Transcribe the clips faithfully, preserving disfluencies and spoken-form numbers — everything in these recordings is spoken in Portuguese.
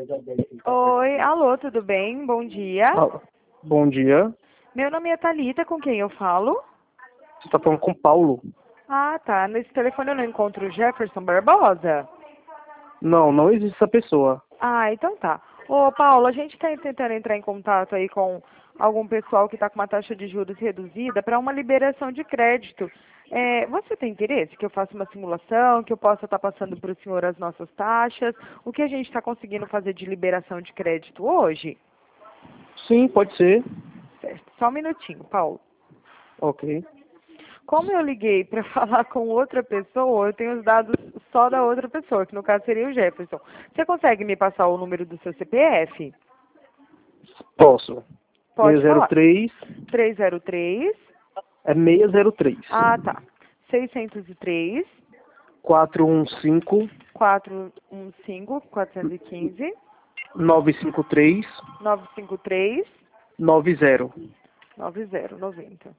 Oi, alô, tudo bem? Bom dia. Ah, bom dia. Meu nome é Thalita, com quem eu falo? Você está falando com o Paulo? Ah, tá. Nesse telefone eu não encontro o Jefferson Barbosa? Não, não existe essa pessoa. Ah, então tá. Ô, Paulo, a gente está tentando entrar em contato aí com algum pessoal que está com uma taxa de juros reduzida para uma liberação de crédito. É, você tem interesse que eu faça uma simulação, que eu possa estar passando para o senhor as nossas taxas? O que a gente está conseguindo fazer de liberação de crédito hoje? Sim, pode ser. Certo. Só um minutinho, Paulo. Ok. Como eu liguei para falar com outra pessoa, eu tenho os dados só da outra pessoa, que no caso seria o Jefferson. Você consegue me passar o número do seu C P F? Posso. Pode falar. seiscentos e três. três zero três. É seiscentos e três. Ah, tá. seiscentos e três. quatrocentos e quinze. quatrocentos e quinze. quatrocentos e quinze. novecentos e cinquenta e três. novecentos e cinquenta e três. noventa. noventa. noventa.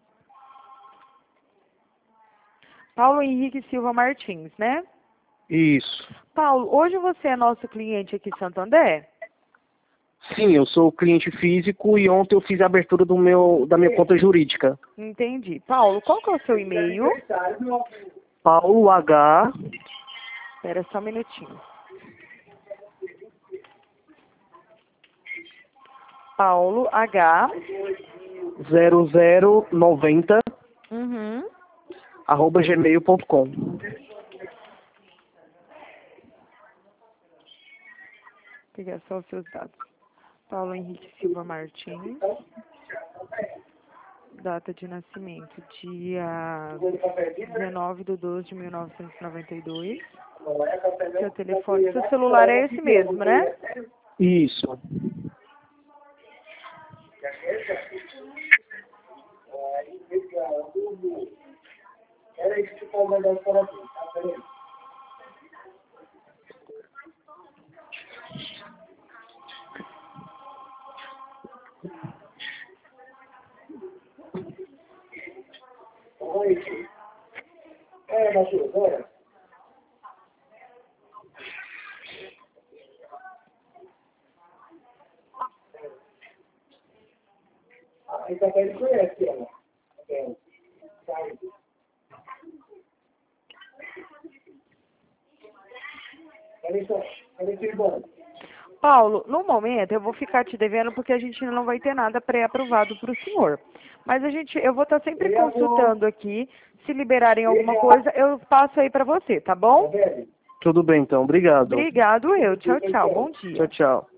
Paulo Henrique Silva Martins, né? Isso. Paulo, hoje você é nosso cliente aqui em Santo André? Sim, eu sou cliente físico e ontem eu fiz a abertura do meu, da minha conta jurídica. Entendi. Paulo, qual que é o seu e-mail? Paulo H. Espera só um minutinho. Paulo H. zero zero noventa. Uhum. arroba gmail ponto com. Vou pegar só os seus dados. Paulo Henrique Silva Martins. Data de nascimento, dia dezenove de doze de mil novecentos e noventa e dois. Seu telefone, seu celular é esse mesmo, né? Isso. É, Matheus, olha. Ah, então ele conhece ela. É, sabe? Olha só, olha que bom. Paulo, no momento eu vou ficar te devendo porque a gente não vai ter nada pré-aprovado para o senhor. Mas a gente, eu vou estar sempre consultando aqui. Se liberarem alguma coisa, eu passo aí para você, tá bom? Tudo bem, então. Obrigado. Obrigado eu. Tchau, tchau. Bom dia. Tchau, tchau.